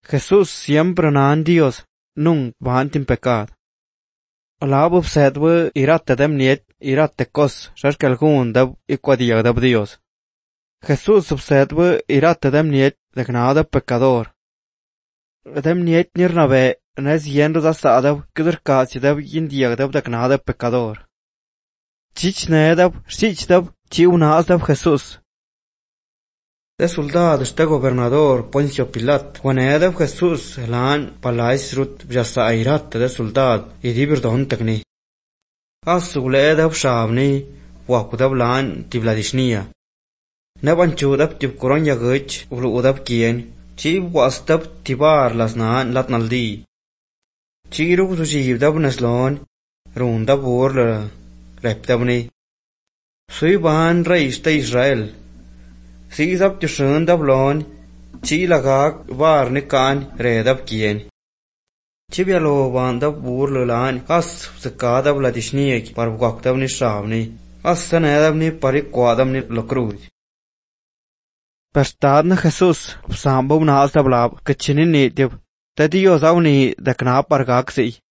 Jesús siempre nan Dios, nung vantin pecado. Alabub sedwe irate dem niet, irate kos, shashkelgun dab ikwadia dab Dios. Jesús sedwe irate dem niet, degnada pecador. Dem niet nirnabe, nes yenro da sadab, kudurkasi dab yindiag dab degnada pecador. Chich nedab, shich dab, chi unas dab Jesús. De soldado este gobernador Poncio Pilat, wanedab Jesús lan palais rut jasa irat de soldado y dibirdon tekni. Asuledab shavni wakudab lan tibladishnia. Nebanchudab tib koron yagich uludab kien, chi wastab tibar las nan latnaldi. Chiru sujibdab neslon, rundab ur reptabni. Soy ban reis de Israel. Sidab tishundab lon, chi lagak var nikan redab kien. Chibialo bandab burlulan, as sekadab ladishniek par waktab ni shavni, as sanedab ni parikwadab ni locruz. Perstadna Jesús, sambub naasdab lab, kachini nitib, te Dios avni dekna pargak si.